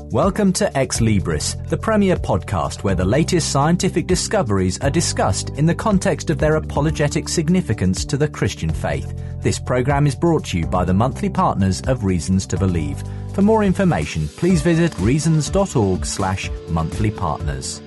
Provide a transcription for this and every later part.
Welcome to Ex Libris, the premier podcast where the latest scientific discoveries are discussed in the context of their apologetic significance to the Christian faith. This program is brought to you by the monthly partners of Reasons to Believe. For more information, please visit reasons.org/monthlypartners.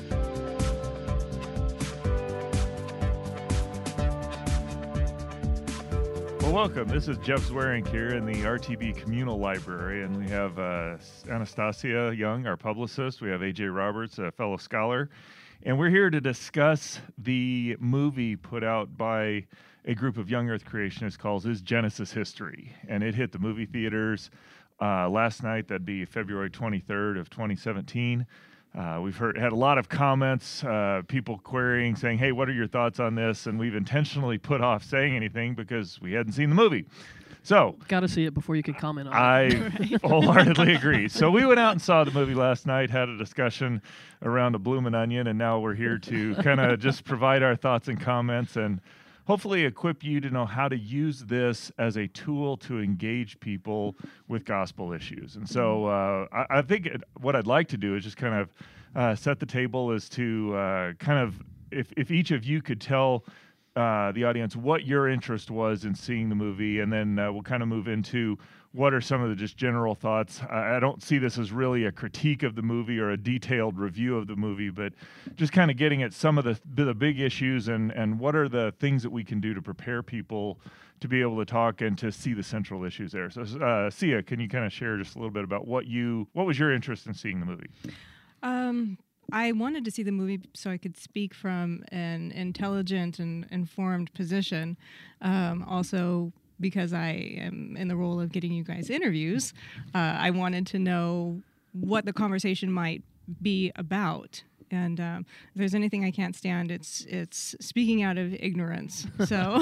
Welcome. This is Jeff Zwerink here in the RTB Communal Library, and we have Anastasia Young, our publicist. We have AJ Roberts, a fellow scholar, and we're here to discuss the movie put out by a group of young Earth creationists called Is Genesis History, and it hit the movie theaters last night. That'd be February 23rd of 2017. We've had a lot of comments, people querying, saying, hey, what are your thoughts on this? And we've intentionally put off saying anything because we hadn't seen the movie. So, got to see it before you can comment on it. I wholeheartedly agree. So we went out and saw the movie last night, had a discussion around a bloomin' onion, and now we're here to kind of just provide our thoughts and comments and hopefully equip you to know how to use this as a tool to engage people with gospel issues. And so I think what I'd like to do is just kind of set the table as to if each of you could tell the audience what your interest was in seeing the movie, and then we'll kind of move into what are some of the just general thoughts. I don't see this as really a critique of the movie or a detailed review of the movie, but just kind of getting at some of the big issues and what are the things that we can do to prepare people to be able to talk and to see the central issues there. So, Sia, can you kind of share just a little bit about what was your interest in seeing the movie? I wanted to see the movie so I could speak from an intelligent and informed position. Also, because I am in the role of getting you guys interviews, I wanted to know what the conversation might be about. And if there's anything I can't stand, it's speaking out of ignorance. So,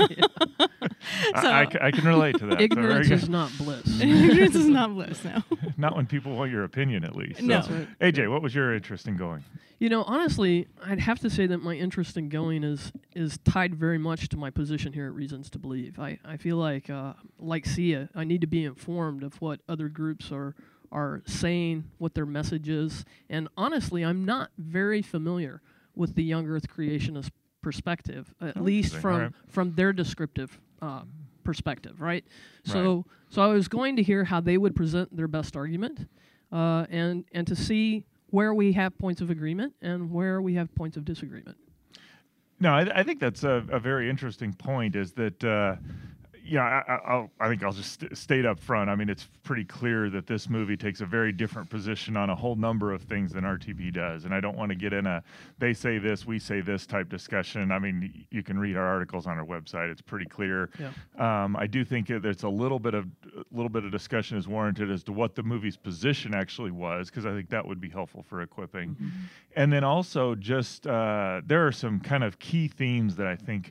I can relate to that. Ignorance is not bliss. Ignorance is not bliss, no. Not when people want your opinion, at least. No. So, AJ, what was your interest in going? You know, honestly, I'd have to say that my interest in going is tied very much to my position here at Reasons to Believe. I feel like Sia, I need to be informed of what other groups are saying, what their message is. And honestly, I'm not very familiar with the young Earth creationist perspective, at least from their descriptive perspective, right? So I was going to hear how they would present their best argument, and to see where we have points of agreement and where we have points of disagreement. No, I think that's a very interesting point, is that I think I'll just state up front. I mean, it's pretty clear that this movie takes a very different position on a whole number of things than RTB does. And I don't want to get in a they say this, we say this type discussion. I mean, you can read our articles on our website. It's pretty clear. Yeah. I do think there's a little bit of discussion is warranted as to what the movie's position actually was, because I think that would be helpful for equipping. Mm-hmm. And then also just there are some kind of key themes that I think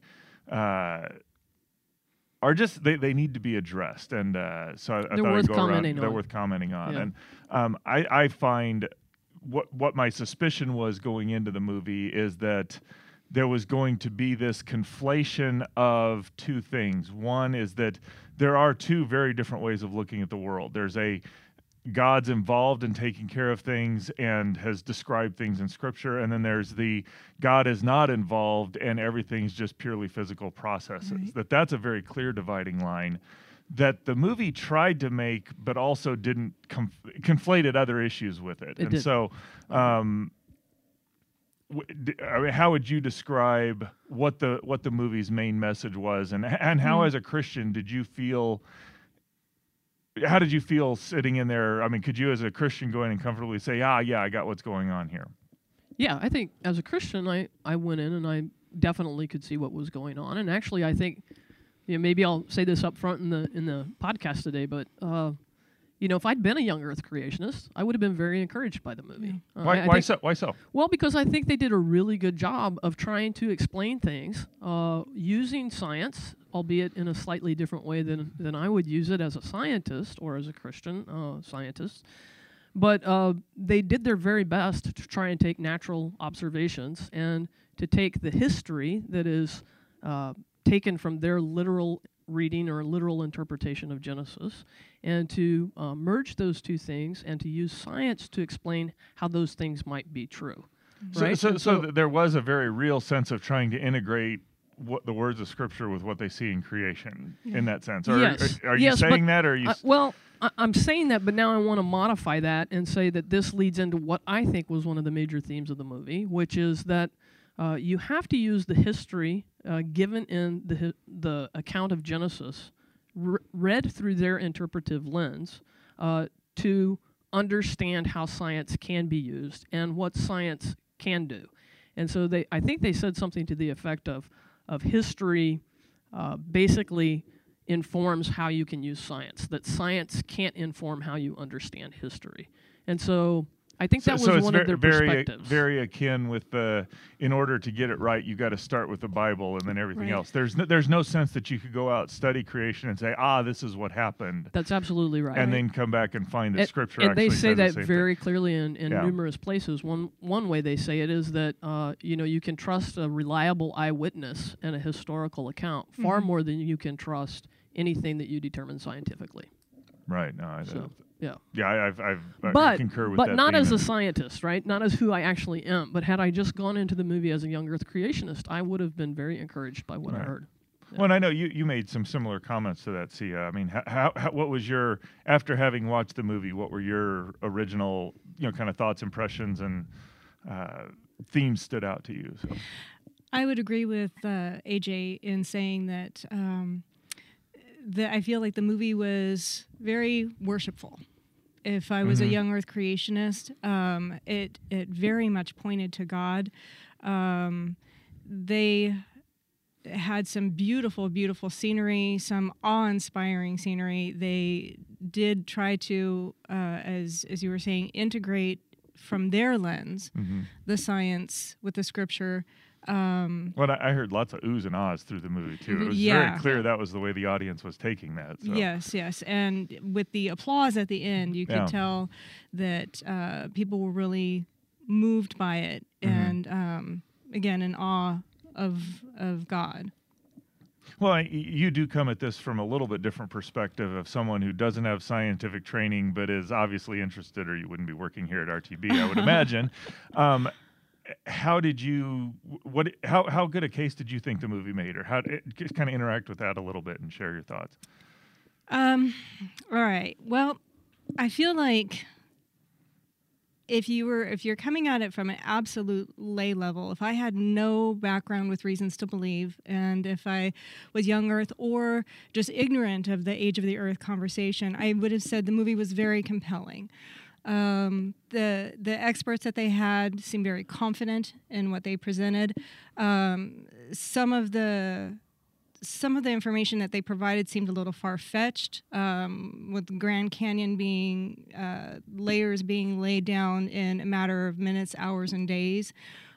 are just they need to be addressed, and so I thought I'd go around. They're worth commenting on, yeah. And I find what my suspicion was going into the movie is that there was going to be this conflation of two things. One is that there are two very different ways of looking at the world. There's God's involved in taking care of things and has described things in Scripture, and then there's the God is not involved and everything's just purely physical processes. Right. That's a very clear dividing line that the movie tried to make, but also didn't conflated other issues with it. And so, how would you describe what the movie's main message was, and how, as a Christian, did you feel? How did you feel sitting in there? I mean, could you as a Christian go in and comfortably say, yeah, I got what's going on here? Yeah, I think as a Christian, I went in and I definitely could see what was going on. And actually, I think, maybe I'll say this up front in the podcast today, but if I'd been a young Earth creationist, I would have been very encouraged by the movie. Why so? Well, because I think they did a really good job of trying to explain things using science, albeit in a slightly different way than I would use it as a scientist or as a Christian scientist. But they did their very best to try and take natural observations and to take the history that is taken from their literal reading or a literal interpretation of Genesis, and to merge those two things and to use science to explain how those things might be true. Right? So there was a very real sense of trying to integrate what the words of Scripture with what they see in creation in that sense. Or, yes. are you saying that, or are you? Well, I'm saying that, but now I want to modify that and say that this leads into what I think was one of the major themes of the movie, which is that you have to use the history given in the account of Genesis, read through their interpretive lens, to understand how science can be used and what science can do. And so I think they said something to the effect of history basically informs how you can use science, that science can't inform how you understand history. And so I think that was one of their perspectives. Very akin with in order to get it right, you got to start with the Bible and then everything right. else. There's no sense that you could go out, study creation, and say, this is what happened. That's absolutely right. And then come back and find that Scripture and actually they say says that the same very thing. clearly in numerous places. One way they say it is that you can trust a reliable eyewitness and a historical account far more than you can trust anything that you determine scientifically. Right. No, I concur with that. But not as theme. a scientist, right? Not as who I actually am. But had I just gone into the movie as a young Earth creationist, I would have been very encouraged by what I heard. Yeah. Well, and I know you made some similar comments to that, Sia. I mean, what was your, after having watched the movie, what were your original, kind of thoughts, impressions, and themes stood out to you? So. I would agree with AJ in saying that I feel like the movie was very worshipful. If I was a young Earth creationist, it very much pointed to God. They had some beautiful, beautiful scenery, some awe-inspiring scenery. They did try to, as you were saying, integrate from their lens the science with the Scripture. Well, I heard lots of oohs and ahs through the movie too. It was very clear that was the way the audience was taking that. So. Yes, and with the applause at the end, you could tell that people were really moved by it, and again, in awe of God. Well, you do come at this from a little bit different perspective of someone who doesn't have scientific training but is obviously interested, or you wouldn't be working here at RTB, I would imagine. How did you? How good a case did you think the movie made, or just kind of interact with that a little bit and share your thoughts? All right. Well, I feel like if you're coming at it from an absolute lay level, if I had no background with reasons to believe, and if I was young Earth or just ignorant of the age of the Earth conversation, I would have said the movie was very compelling. The experts that they had seemed very confident in what they presented. Some of the information that they provided seemed a little far-fetched, with the Grand Canyon being layers being laid down in a matter of minutes, hours, and days.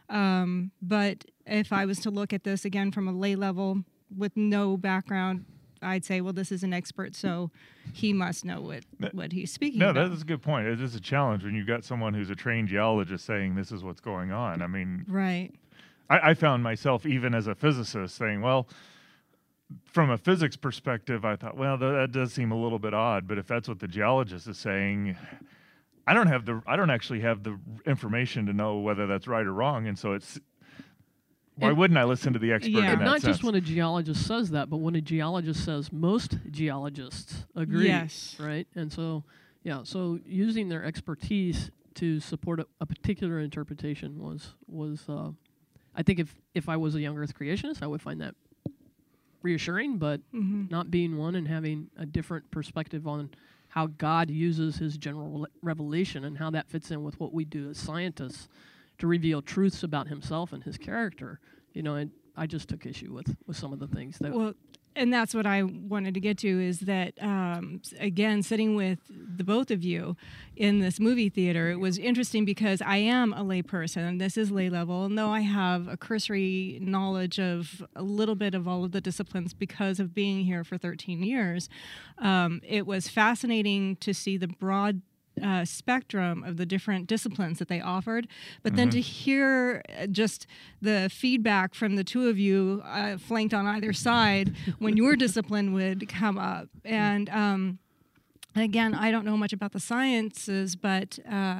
But if I was to look at this again from a lay level with no background, I'd say, well, this is an expert, so he must know what he's speaking about. No, that's a good point. It is a challenge when you've got someone who's a trained geologist saying this is what's going on. I mean, right. I found myself, even as a physicist, saying, well, from a physics perspective, I thought, well, that does seem a little bit odd, but if that's what the geologist is saying, I don't actually have the information to know whether that's right or wrong, and so it's. Why wouldn't I listen to the expert in that not sense? just when a geologist says that, but when a geologist says most geologists agree. Yes. Right? And so, so using their expertise to support a particular interpretation was I think if I was a young Earth creationist, I would find that reassuring, but not being one and having a different perspective on how God uses his general revelation and how that fits in with what we do as scientists to reveal truths about himself and his character, and I just took issue with some of the things that. Well, and that's what I wanted to get to is that, again, sitting with the both of you in this movie theater, it was interesting because I am a lay person, and this is lay level, and though I have a cursory knowledge of a little bit of all of the disciplines because of being here for 13 years, it was fascinating to see the broad spectrum of the different disciplines that they offered, but then to hear just the feedback from the two of you flanked on either side when your discipline would come up. And again, I don't know much about the sciences, but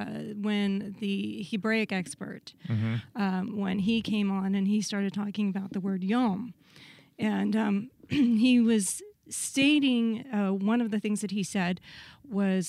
when the Hebraic expert, when he came on and he started talking about the word yom, and he was stating one of the things that he said was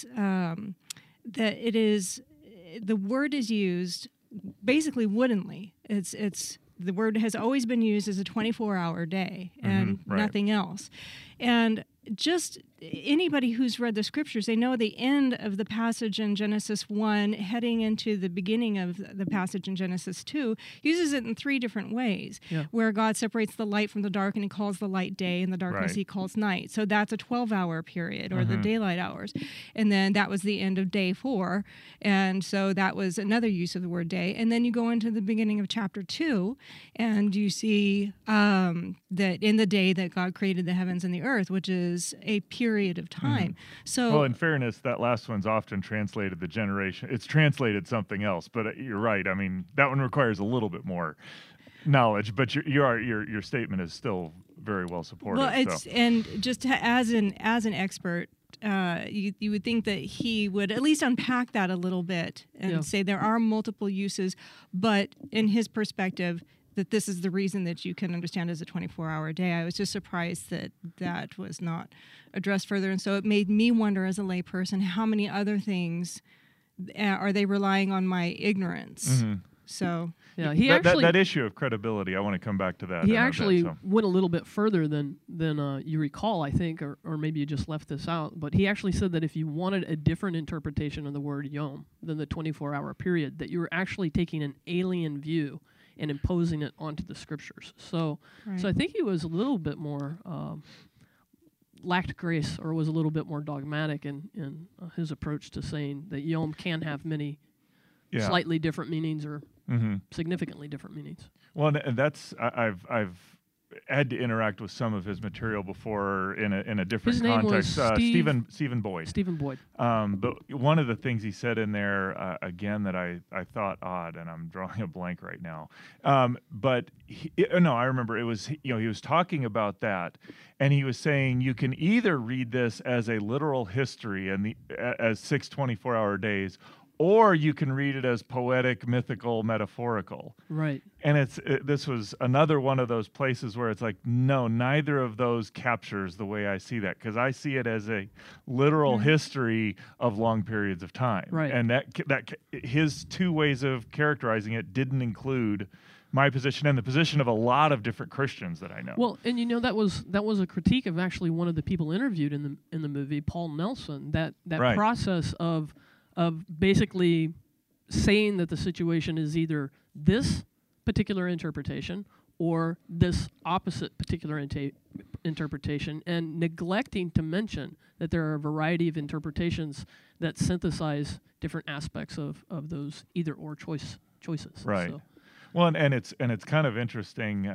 that it is, the word is used basically woodenly. It's the word has always been used as a 24-hour day and nothing else. And just anybody who's read the scriptures, they know the end of the passage in Genesis 1 heading into the beginning of the passage in Genesis 2 uses it in three different ways, where God separates the light from the dark and he calls the light day and the darkness he calls night. So that's a 12-hour period, or the daylight hours. And then that was the end of day 4. And so that was another use of the word day. And then you go into the beginning of chapter 2 and you see that in the day that God created the heavens and the earth, which is a period of time. So, well, in fairness, that last one's often translated the generation. It's translated something else, but you're right. I mean, that one requires a little bit more knowledge, but your statement is still very well supported. Well, it's and just as an expert, you would think that he would at least unpack that a little bit and say there are multiple uses, but in his perspective, that this is the reason that you can understand as a 24-hour day. I was just surprised that that was not addressed further. And so it made me wonder as a layperson, how many other things are they relying on my ignorance? So yeah, he that issue of credibility, I want to come back to that. He actually went a little bit further than you recall, I think, or maybe you just left this out. But he actually said that if you wanted a different interpretation of the word yom than the 24-hour period, that you were actually taking an alien view and imposing it onto the scriptures. So I think he was a little bit more lacked grace, or was a little bit more dogmatic in his approach to saying that yom can have many slightly different meanings or significantly different meanings. Well, and that's I've had to interact with some of his material before in a different his name context. Was Stephen Boyd. Stephen Boyd. But one of the things he said in there again that I thought odd, and I'm drawing a blank right now. But I remember it was he was talking about that, and he was saying you can either read this as a literal history and as 6 24-hour days, or you can read it as poetic, mythical, metaphorical. Right. And this was another one of those places where it's like, no, neither of those captures the way I see that, because I see it as a literal history of long periods of time. Right. And that his two ways of characterizing it didn't include my position and the position of a lot of different Christians that I know. Well, and that was a critique of actually one of the people interviewed in the movie, Paul Nelson. That process of basically saying that the situation is either this particular interpretation or this opposite particular interpretation, and neglecting to mention that there are a variety of interpretations that synthesize different aspects of those either or choices. Right. So. Well, and it's kind of interesting.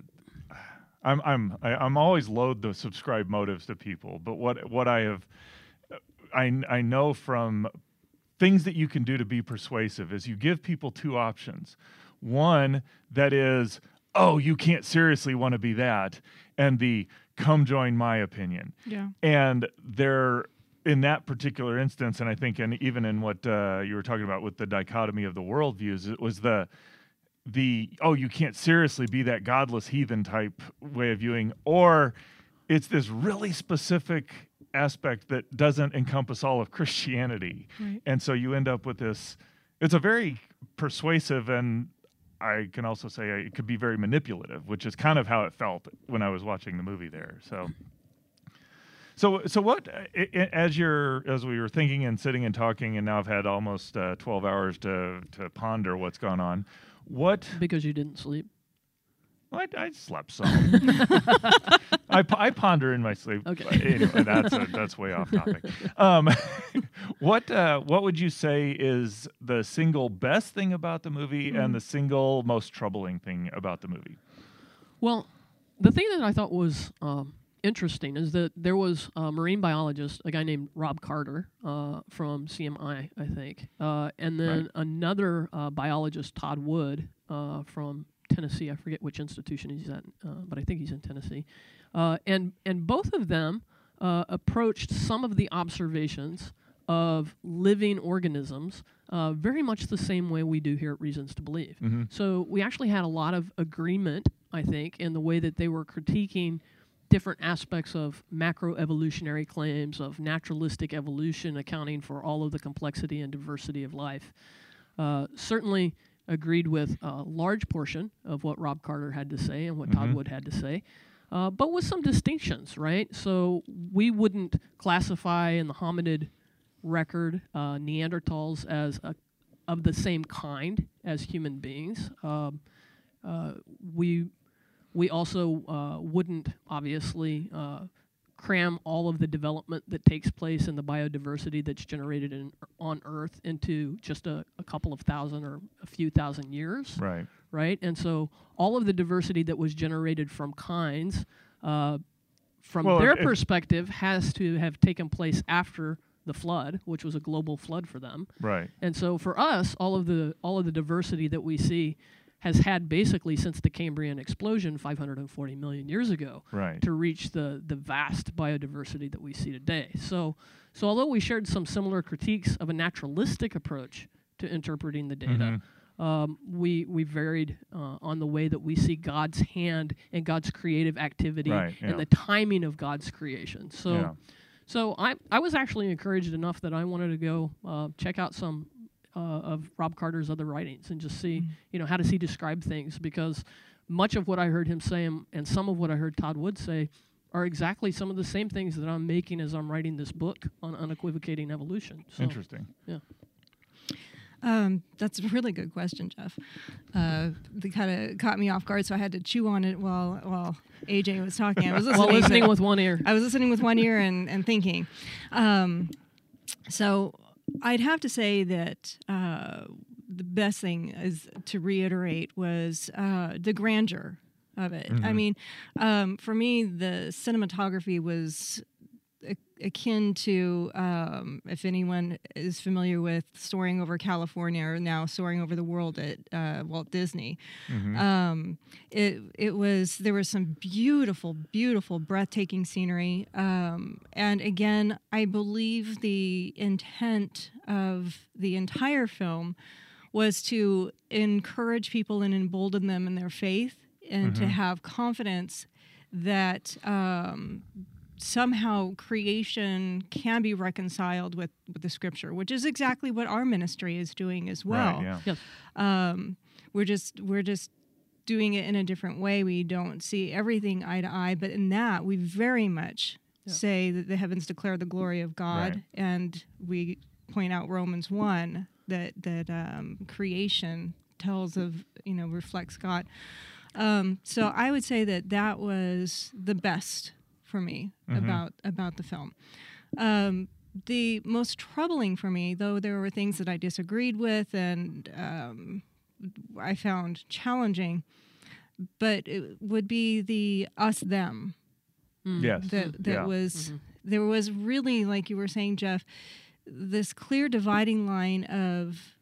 I'm always loath to subscribe motives to people, but what I know from things that you can do to be persuasive is you give people two options. One that is, oh, you can't seriously want to be that, and the come join my opinion. Yeah. And they're in that particular instance, and I think, and even in what you were talking about with the dichotomy of the worldviews, it was the oh, you can't seriously be that godless heathen type way of viewing, or it's this really specific aspect that doesn't encompass all of Christianity. Right. And so you end up with this, it's a very persuasive, and I can also say it could be very manipulative, which is kind of how it felt when I was watching the movie there. So what, as we were thinking and sitting and talking, and now I've had almost 12 hours to ponder what's gone on, Because you didn't sleep? I slept some. I ponder in my sleep. Okay. Anyway, that's way off topic. What would you say is the single best thing about the movie and the single most troubling thing about the movie? Well, the thing that I thought was interesting is that there was a marine biologist, a guy named Rob Carter from CMI, I think, and then another biologist, Todd Wood, from Tennessee. I forget which institution he's at, but I think he's in Tennessee. And both of them approached some of the observations of living organisms very much the same way we do here at Reasons to Believe. Mm-hmm. So we actually had a lot of agreement, I think, in the way that they were critiquing different aspects of macroevolutionary claims, of naturalistic evolution accounting for all of the complexity and diversity of life. Certainly agreed with a large portion of what Rob Carter had to say and what Todd Wood had to say. But with some distinctions, right? So we wouldn't classify in the hominid record Neanderthals as of the same kind as human beings. We also wouldn't obviously cram all of the development that takes place in the biodiversity that's generated on Earth into just a couple of thousand or a few thousand years. Right. Right? And so all of the diversity that was generated from kinds, from their perspective, has to have taken place after the flood, which was a global flood for them. Right. And so for us, all of the diversity that we see has had basically since the Cambrian explosion 540 million years ago to reach the vast biodiversity that we see today. So although we shared some similar critiques of a naturalistic approach to interpreting the data, we varied on the way that we see God's hand and God's creative activity and the timing of God's creation. So I was actually encouraged enough that I wanted to go check out some of Rob Carter's other writings and just see, how does he describe things? Because much of what I heard him say and some of what I heard Todd Wood say are exactly some of the same things that I'm making as I'm writing this book on unequivocating evolution. So, interesting. Yeah. That's a really good question, Jeff. They kind of caught me off guard, so I had to chew on it while AJ was talking. I was listening with one ear. I was listening with one ear and thinking. So I'd have to say that the best thing is to reiterate was the grandeur of it. I mean, for me, the cinematography was akin to, if anyone is familiar with Soaring Over California or now Soaring Over the World at Walt Disney. There was some beautiful, beautiful, breathtaking scenery. And again, I believe the intent of the entire film was to encourage people and embolden them in their faith and to have confidence that somehow creation can be reconciled with the scripture, which is exactly what our ministry is doing as well. Right, yeah. Yes. We're just doing it in a different way. We don't see everything eye to eye, but in that we very much say that the heavens declare the glory of God, and we point out Romans 1 that creation tells of, reflects God. So I would say that was the best for me about the film. The most troubling for me, though there were things that I disagreed with and I found challenging, but it would be the us-them. Yes. There was really, like you were saying, Jeff, this clear dividing line of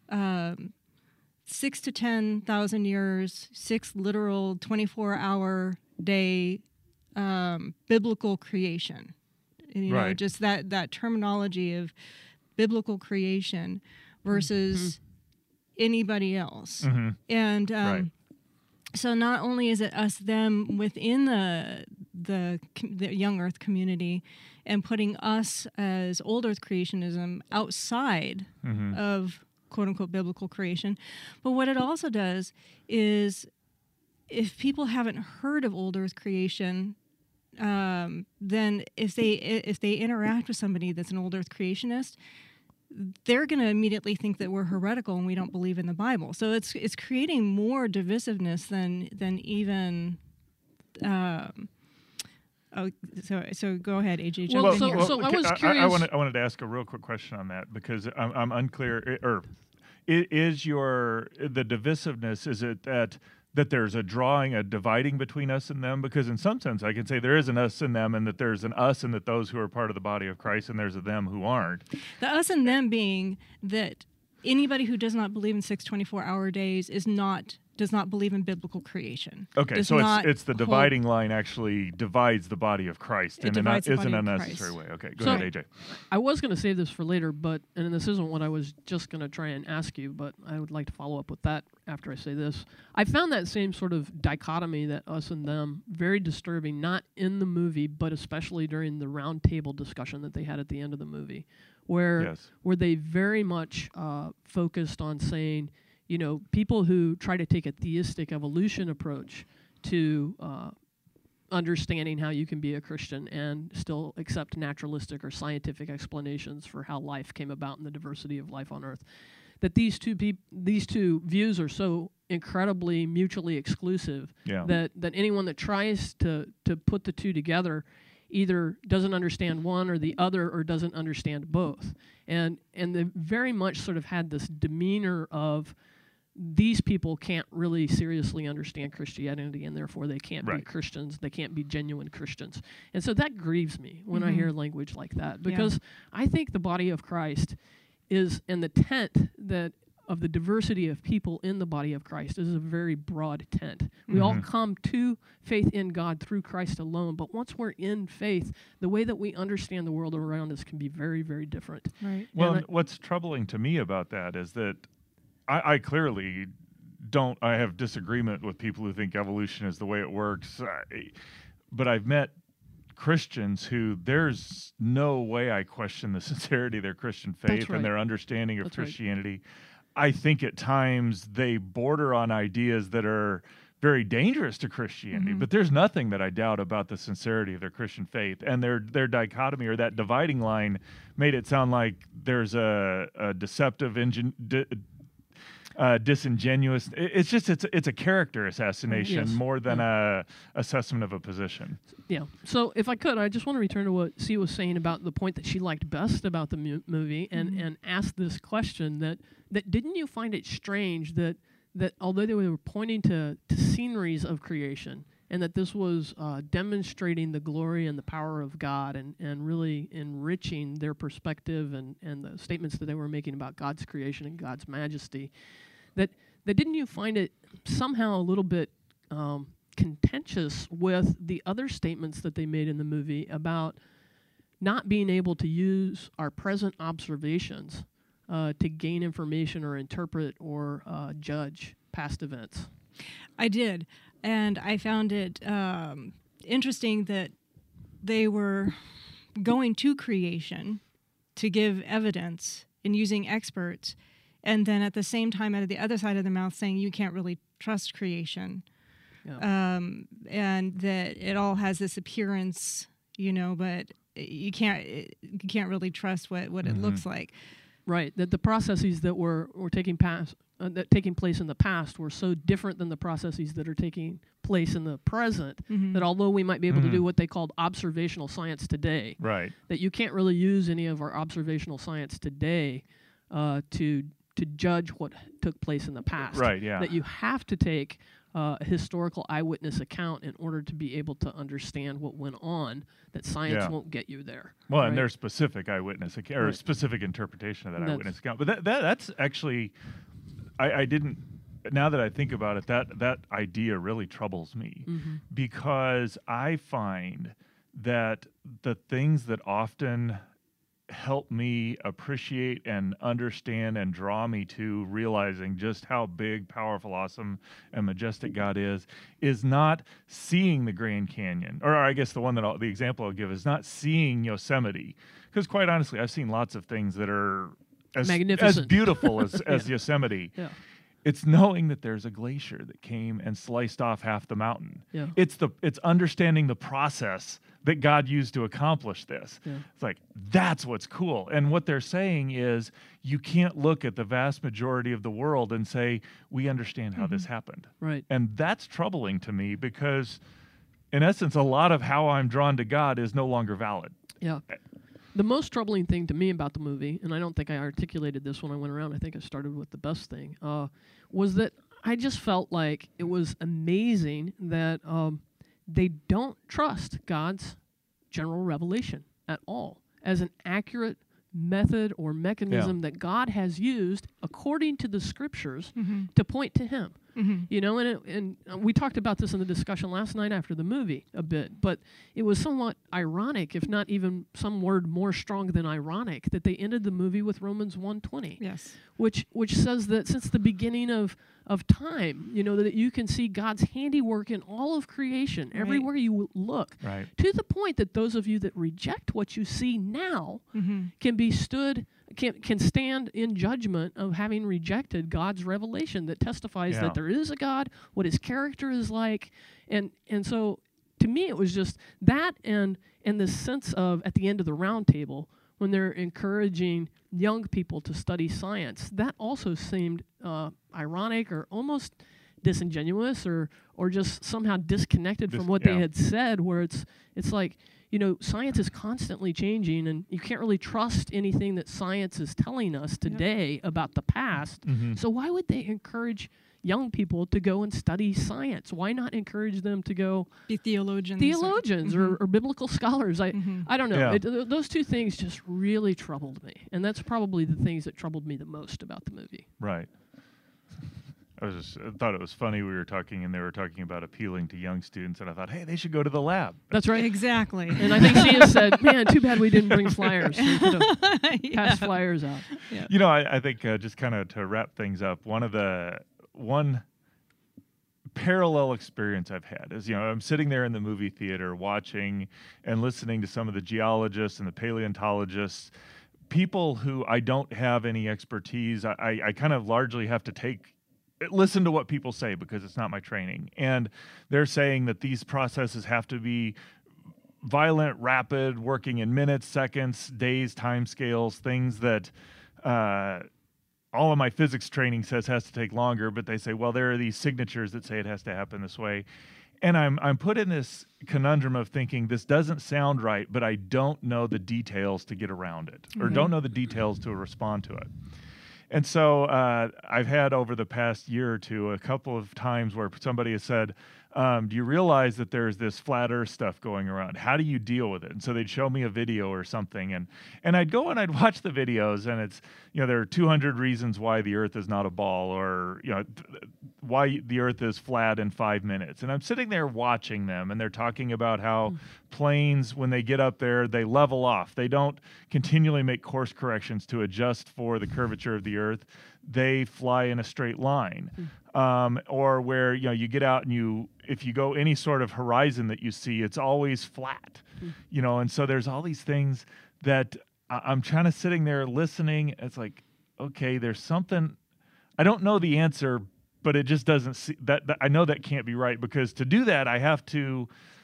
6 to 10,000 years, 6 literal 24-hour day biblical creation. And, just that terminology of biblical creation versus anybody else. And so not only is it us, them within the young earth community and putting us as old earth creationism outside of quote-unquote biblical creation, but what it also does is if people haven't heard of old earth creation, then if they interact with somebody that's an old earth creationist, they're going to immediately think that we're heretical and we don't believe in the Bible. So it's creating more divisiveness than even. So go ahead, AJ. Well, so I was curious. I wanted to ask a real quick question on that because I'm unclear. Is the divisiveness? Is it that that there's a dividing between us and them, because in some sense I can say there is an us and them, and that there's an us and that those who are part of the body of Christ, and there's a them who aren't. The us and them being that anybody who does not believe in 6 24-hour days does not believe in biblical creation. Okay, so it's the dividing line actually divides the body of Christ in an unnecessary way. Okay, go ahead, AJ. I was going to save this for later, and this isn't what I was just going to try and ask you, but I would like to follow up with that after I say this. I found that same sort of dichotomy, that us and them, very disturbing, not in the movie, but especially during the round table discussion that they had at the end of the movie, where they very much focused on saying, you know, people who try to take a theistic evolution approach to understanding how you can be a Christian and still accept naturalistic or scientific explanations for how life came about and the diversity of life on Earth, that these two views are so incredibly mutually exclusive that anyone that tries to put the two together either doesn't understand one or the other, or doesn't understand both. And they very much sort of had this demeanor of, these people can't really seriously understand Christianity, and therefore they can't be Christians. They can't be genuine Christians. And so that grieves me when I hear language like that, because I think the body of Christ is, and the tent that of the diversity of people in the body of Christ is a very broad tent. We all come to faith in God through Christ alone, but once we're in faith, the way that we understand the world around us can be very, very different. Right. Well, what's troubling to me about that is that I clearly I have disagreement with people who think evolution is the way it works, but I've met Christians who there's no way I question the sincerity of their Christian faith and their understanding of Christianity. I think at times they border on ideas that are very dangerous to Christianity, but there's nothing that I doubt about the sincerity of their Christian faith. And their dichotomy, or that dividing line, made it sound like there's a deceptive disingenuous. It's a character assassination more than a assessment of a position. Yeah. So if I could, I just want to return to what Sia was saying about the point that she liked best about the movie, and ask this question: that didn't you find it strange that although they were pointing to sceneries of creation, and that this was demonstrating the glory and the power of God, and really enriching their perspective and the statements that they were making about God's creation and God's majesty, that didn't you find it somehow a little bit contentious with the other statements that they made in the movie about not being able to use our present observations to gain information or interpret or judge past events? I did. And I found it interesting that they were going to creation to give evidence and using experts, and then at the same time, out of the other side of their mouth, saying you can't really trust creation, and that it all has this appearance, but you can't really trust what it looks like. Right. That the processes that were taking place in the past were so different than the processes that are taking place in the present, that although we might be able to do what they called observational science today, that you can't really use any of our observational science today to judge what took place in the past. Right, yeah. That you have to take a historical eyewitness account in order to be able to understand what went on, that science won't get you there. Well, and there's specific eyewitness or specific interpretation of that eyewitness account. But that's actually, I didn't, now that I think about it, that idea really troubles me, because I find that the things that often help me appreciate and understand and draw me to realizing just how big, powerful, awesome, and majestic God is not seeing the Grand Canyon, or I guess the example I'll give is not seeing Yosemite, because quite honestly, I've seen lots of things that are as beautiful as Yosemite. Yeah. It's knowing that there's a glacier that came and sliced off half the mountain. Yeah. It's understanding the process that God used to accomplish this. Yeah. It's like, that's what's cool. And what they're saying is, you can't look at the vast majority of the world and say, we understand how this happened. Right. And that's troubling to me, because in essence, a lot of how I'm drawn to God is no longer valid. Yeah. The most troubling thing to me about the movie, and I don't think I articulated this when I went around, I think I started with the best thing, was that I just felt like it was amazing that they don't trust God's general revelation at all as an accurate method or mechanism that God has used according to the scriptures to point to him. You know, and we talked about this in the discussion last night after the movie a bit, but it was somewhat ironic, if not even some word more strong than ironic, that they ended the movie with Romans 1:20. Yes. Which says that since the beginning of time, you know, that you can see God's handiwork in all of creation, everywhere you look, to the point that those of you that reject what you see now can stand in judgment of having rejected God's revelation that testifies that there is a God, what his character is like. And so to me it was just that and the sense of at the end of the round table when they're encouraging young people to study science, that also seemed ironic or almost disingenuous or just somehow disconnected from what they had said, where it's like, you know, science is constantly changing, and you can't really trust anything that science is telling us today about the past. So why would they encourage young people to go and study science? Why not encourage them to go be theologians or biblical scholars? I don't know. Those two things just really troubled me, and that's probably the things that troubled me the most about the movie. Right. I thought it was funny we were talking, and they were talking about appealing to young students, and I thought, hey, they should go to the lab. That's right. Exactly. And I think Sia said, man, too bad we didn't bring flyers. So we could have passed flyers out. Yeah. You know, I think just kind of to wrap things up, one parallel experience I've had is, you know, I'm sitting there in the movie theater watching and listening to some of the geologists and the paleontologists, people who I don't have any expertise. I kind of largely have to listen to what people say because it's not my training. And they're saying that these processes have to be violent, rapid, working in minutes, seconds, days, time scales, things that all of my physics training says has to take longer, but they say, well, there are these signatures that say it has to happen this way. And I'm put in this conundrum of thinking this doesn't sound right, but I don't know the details to get around it, or don't know the details to respond to it. And so I've had over the past year or two a couple of times where somebody has said, do you realize that there's this flat earth stuff going around? How do you deal with it? And so they'd show me a video or something, and I'd go and I'd watch the videos, and it's, you know, there are 200 reasons why the earth is not a ball, or, you know, why the earth is flat in 5 minutes. And I'm sitting there watching them, and they're talking about how planes, when they get up there, they level off. They don't continually make course corrections to adjust for the curvature of the earth. They fly in a straight line. Or where, you know, you get out and if you go any sort of horizon that you see, it's always flat, you know. And so there's all these things that I'm trying to sitting there listening. It's like, okay, there's something, I don't know the answer, but it just doesn't see that I know that can't be right, because to do that, I have to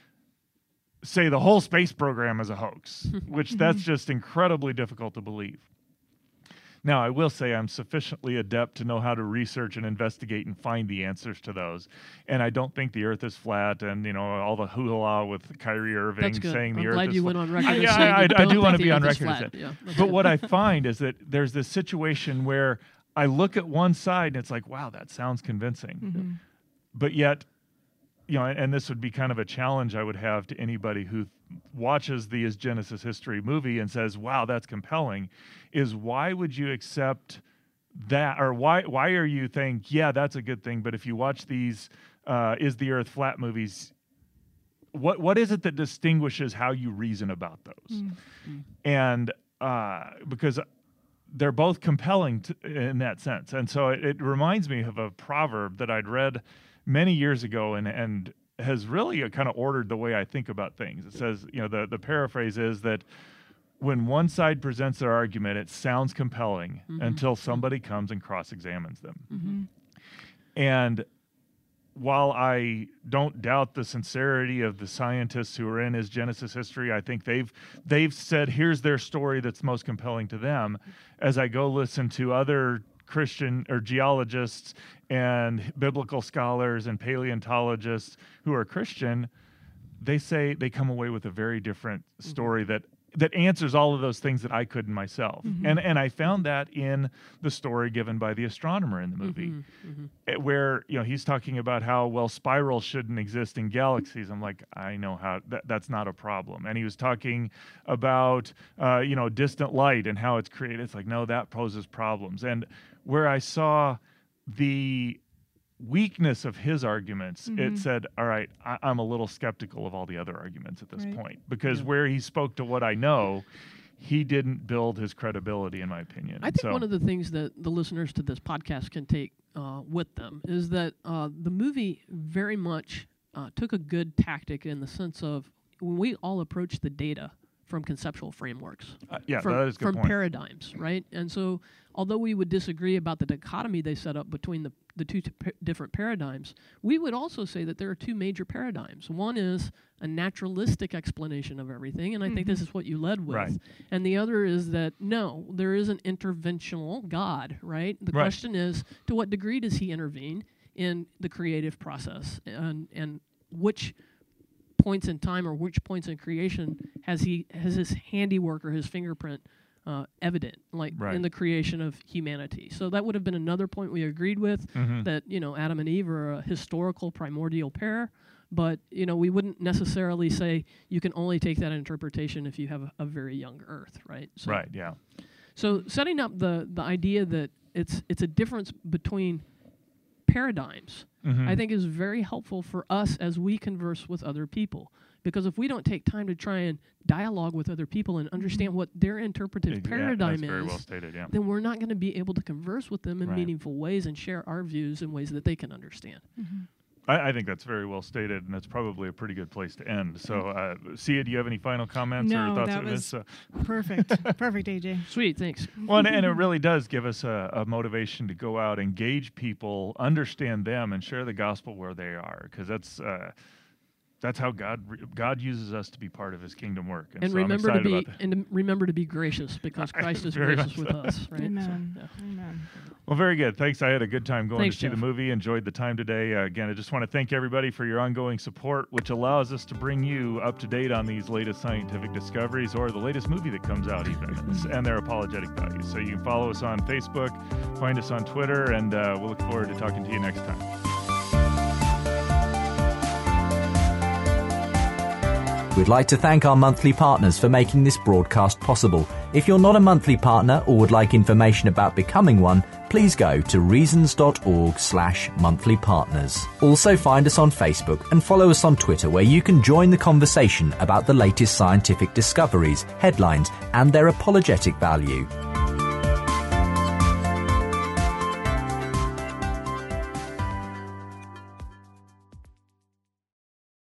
say the whole space program is a hoax, which that's just incredibly difficult to believe. Now, I will say I'm sufficiently adept to know how to research and investigate and find the answers to those. And I don't think the earth is flat, and, you know, all the hoo-ha with Kyrie Irving saying the earth is flat. I'm glad you went on record. I do want to be on record. But what I find is that there's this situation where I look at one side and it's like, wow, that sounds convincing. But yet, you know, and this would be kind of a challenge I would have to anybody who watches the Is Genesis History movie and says, wow, that's compelling, is why would you accept that? Or why are you think, yeah, that's a good thing, but if you watch these Is the Earth Flat movies, what is it that distinguishes how you reason about those? And because they're both compelling in that sense. And so it reminds me of a proverb that I'd read many years ago and has really kind of ordered the way I think about things. It says, you know, the paraphrase is that when one side presents their argument, it sounds compelling until somebody comes and cross-examines them. And while I don't doubt the sincerity of the scientists who are in Is Genesis History, I think they've said, here's their story that's most compelling to them. As I go listen to other Christian or geologists and biblical scholars and paleontologists who are Christian, they say they come away with a very different story that that answers all of those things that I couldn't myself. Mm-hmm. And I found that in the story given by the astronomer in the movie, where he's talking about how, well, spirals shouldn't exist in galaxies. I'm like, I know how that's not a problem. And he was talking about distant light and how it's created. It's like, no, that poses problems. And where I saw the weakness of his arguments, it said, all right, I'm a little skeptical of all the other arguments at this point, because where he spoke to what I know, he didn't build his credibility, in my opinion. I think one of the things that the listeners to this podcast can take with them is that the movie very much took a good tactic in the sense of when we all approach the data from conceptual frameworks, that is a good from point. paradigms, right? And so although we would disagree about the dichotomy they set up between the two different paradigms, we would also say that there are two major paradigms. One is a naturalistic explanation of everything, and I think this is what you led with. Right. And the other is that, no, there is an interventional God, right? The question is, to what degree does he intervene in the creative process, and which points in time or which points in creation has his handiwork or his fingerprint evident, like in the creation of humanity. So that would have been another point we agreed with, that Adam and Eve are a historical primordial pair, but we wouldn't necessarily say you can only take that interpretation if you have a very young Earth, right? So, right. Yeah. So setting up the idea that it's a difference between paradigms, I think is very helpful for us as we converse with other people. Because if we don't take time to try and dialogue with other people and understand what their interpretive paradigm that's very is, well stated, then we're not going to be able to converse with them in meaningful ways and share our views in ways that they can understand. I think that's very well stated, and that's probably a pretty good place to end. So, Sia, do you have any final comments or thoughts that on was this? perfect. Perfect, AJ. Sweet, thanks. Well, and it really does give us a motivation to go out, engage people, understand them, and share the gospel where they are, because that's how God uses us to be part of His kingdom work. And so remember to be gracious, because Christ is gracious with us. Right? Amen. So, Amen. Well, very good. Thanks. I had a good time going Thanks, to see Jeff. the movie. Enjoyed the time today. Again, I just want to thank everybody for your ongoing support, which allows us to bring you up to date on these latest scientific discoveries or the latest movie that comes out even, and their apologetic values. So you can follow us on Facebook, find us on Twitter, and we'll look forward to talking to you next time. We'd like to thank our monthly partners for making this broadcast possible. If you're not a monthly partner or would like information about becoming one, please go to reasons.org/monthlypartners. Also find us on Facebook and follow us on Twitter, where you can join the conversation about the latest scientific discoveries, headlines, and their apologetic value.